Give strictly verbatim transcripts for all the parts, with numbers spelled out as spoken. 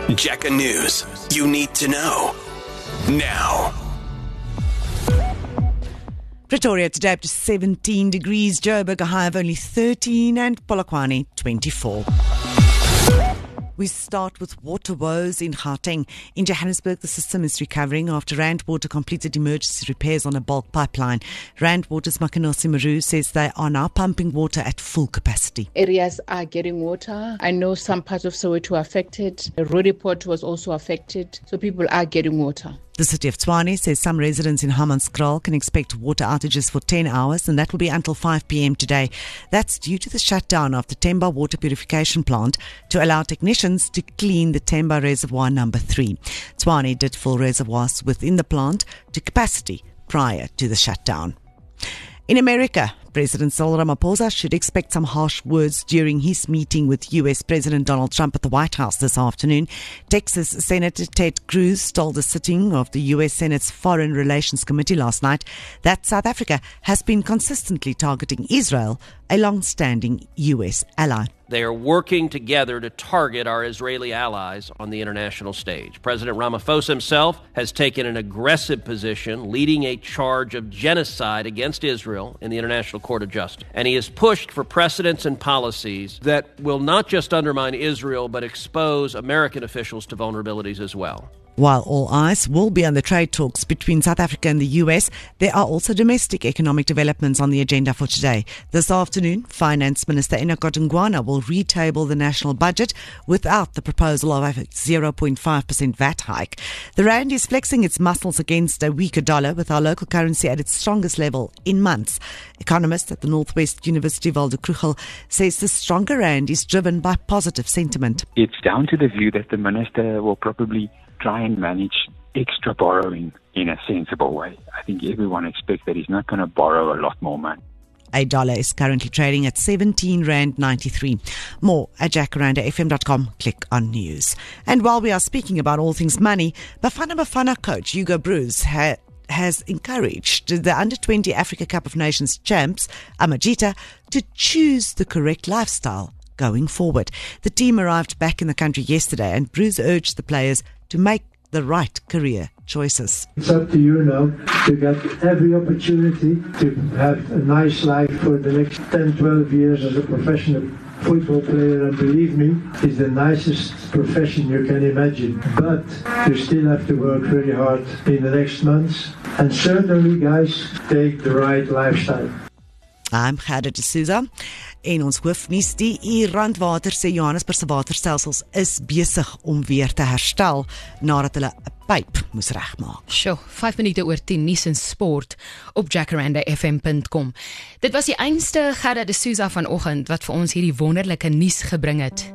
Jacka News. You need to know now. Pretoria today up to seventeen degrees, Joburg a high of only thirteen, and Polokwane twenty-four. We start with water woes in Gauteng. In Johannesburg, the system is recovering after Rand Water completed emergency repairs on a bulk pipeline. Rand Water's Makanosi Maru says they are now pumping water at full capacity. Areas are getting water. I know some parts of Soweto are affected. The Roodepoort was also affected. So people are getting water. The city of Tshwane says some residents in Hammanskraal can expect water outages for ten hours, and that will be until five p.m. today. That's due to the shutdown of the Temba water purification plant to allow technicians to clean the Temba reservoir number three. Tshwane did fill reservoirs within the plant to capacity prior to the shutdown. In America, President Cyril Ramaphosa should expect some harsh words during his meeting with U S President Donald Trump at the White House this afternoon. Texas Senator Ted Cruz told the sitting of the U S Senate's Foreign Relations Committee last night that South Africa has been consistently targeting Israel, a long-standing U S ally. They are working together to target our Israeli allies on the international stage. President Ramaphosa himself has taken an aggressive position, leading a charge of genocide against Israel in the International Court of Justice. And he has pushed for precedents and policies that will not just undermine Israel, but expose American officials to vulnerabilities as well. While all eyes will be on the trade talks between South Africa and the U S, there are also domestic economic developments on the agenda for today. This afternoon, Finance Minister Enoch Godongwana will retable the national budget without the proposal of a zero point five percent V A T hike. The rand is flexing its muscles against a weaker dollar, with our local currency at its strongest level in months. Economist at the Northwest University, Waldo Krugel, says the stronger rand is driven by positive sentiment. It's down to the view that the minister will probably try and manage extra borrowing in a sensible way. I think everyone expects that he's not going to borrow a lot more money. A dollar is currently trading at seventeen rand ninety-three. More at jacaranda f m dot com. Click on news. And while we are speaking about all things money, Bafana Bafana coach Hugo Broos ha- has encouraged the under twenty Africa Cup of Nations champs, Amajita, to choose the correct lifestyle going forward. The team arrived back in the country yesterday, and Broos urged the players to make the right career choices. It's up to you now to get every opportunity to have a nice life for the next ten, twelve years as a professional football player, and believe me, it's the nicest profession you can imagine. But you still have to work very hard in the next months, and certainly, guys, take the right lifestyle. I'm Gerda de Souza. En ons hoofnuus, die Randwater sê Johannesburg se waterstelsels is besig om weer te herstel nadat hulle 'n pyp moes regmaak. Sjoe, vyf minute oor tien nuus en sport op jacaranda f m dot com. Dit was die einste Gerda de Souza vanoggend wat vir ons hierdie wonderlike nuus gebring het.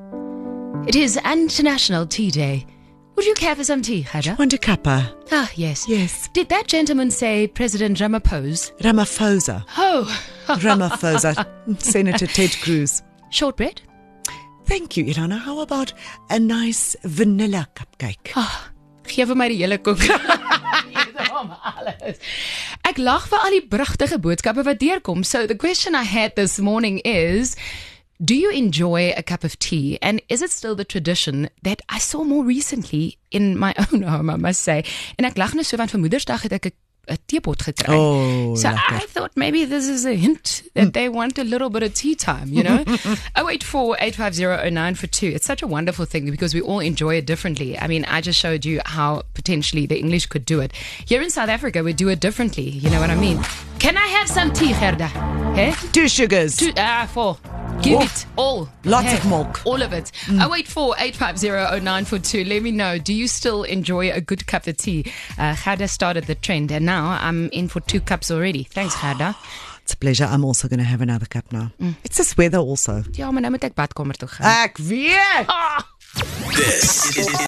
It is International Tea Day. Would you care for some tea, Gerda? Want a cuppa? Ah, yes. Yes. Did that gentleman say President Ramaphosa? Ramaphosa. Oh. Ramaphosa. Senator Ted Cruz. Shortbread? Thank you, Irana. How about a nice vanilla cupcake? Ah, geef vir my die hele koek. Ek lag vir al die brugtige boodskappe wat deurkom. So the question I had this morning is, do you enjoy a cup of tea? And is it still the tradition that I saw more recently in my own home, I must say? En ek lag net so, want vir Moedersdag het ek 'n teepot gekry. Oh, so lekker. I thought maybe this is a hint that they want a little bit of tea time, you know? oh eight four, eight five zero, oh nine four two. It's such a wonderful thing because we all enjoy it differently. I mean, I just showed you how potentially the English could do it. Here in South Africa, we do it differently. You know what I mean? Can I have some tea, Gerda? Hey? Two sugars. Two, ah, four. Give Oh. it all. Lots Hey, of milk. All of it. oh eight four, eight five zero, oh nine four two. Let me know. Do you still enjoy a good cup of tea? Uh, Gerda started the trend, and now I'm in for two cups already. Thanks, Gerda. It's a pleasure. I'm also going to have another cup now. Mm. It's this weather also. Ja, maar nou moet ek badkamer toe gaan. Ek weet! This is